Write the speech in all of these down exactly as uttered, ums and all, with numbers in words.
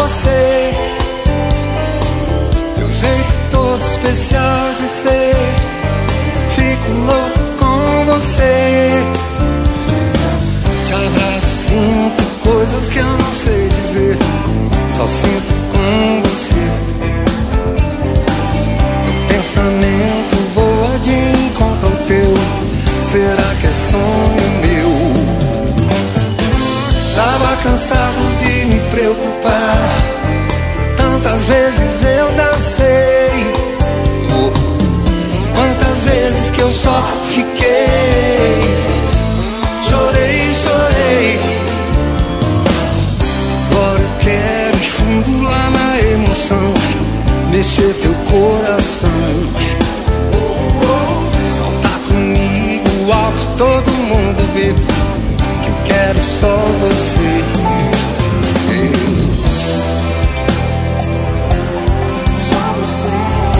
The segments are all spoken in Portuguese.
você. Teu jeito todo especial de ser. Fico louco com você. Te abraço, sinto coisas que eu não sei dizer. Só sinto com você. Meu pensamento voa de encontro ao teu. Será que é sonho meu? Tava cansado de me preocupar. Tantas vezes eu dancei. Oh, quantas vezes que eu só fiquei. Chorei, chorei. Agora eu quero ir fundo lá na emoção. Mexer teu coração. Saltar comigo alto, todo mundo vê. Que eu quero só você. Eu. Só você.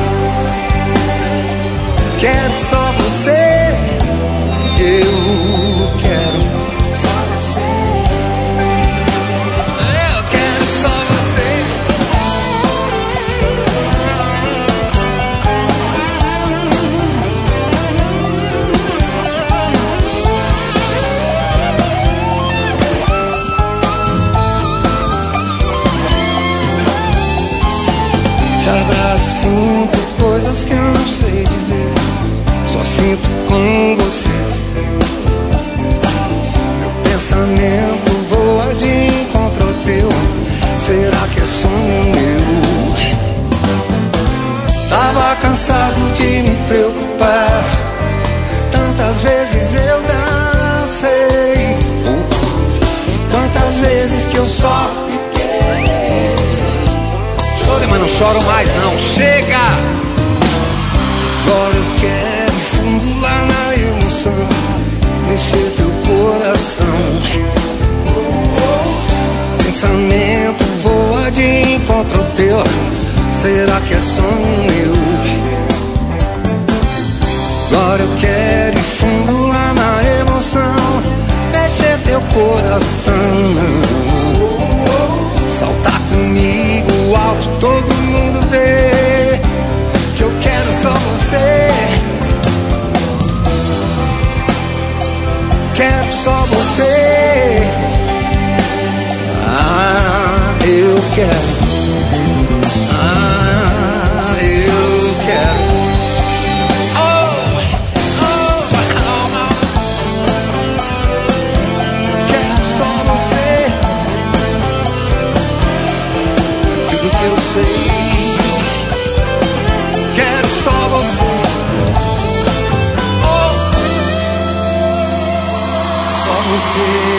Quero só você. Eu quero só você. Eu quero só você. Te abraço, sinto coisas que eu não sei dizer. Só sinto com você. Meu pensamento voa de encontro ao teu. Será que é sonho meu? Tava cansado de me preocupar. Tantas vezes eu dancei. Quantas vezes que eu só fiquei. Chorei, mas não choro mais não. Chega! Agora eu quero ir fundo lá na emoção. Mexer teu coração. Pensamento voa de encontro ao teu. Será que é sonho meu? Agora eu quero ir fundo lá na emoção. Mexer teu coração. Saltar comigo alto, todo mundo vê. Que eu quero só você. Quero só você. Ah, eu quero. Ah, eu quero. Oh, oh, oh, oh. Quero só você. Tudo que eu sei. Quero só você. Oh, só você.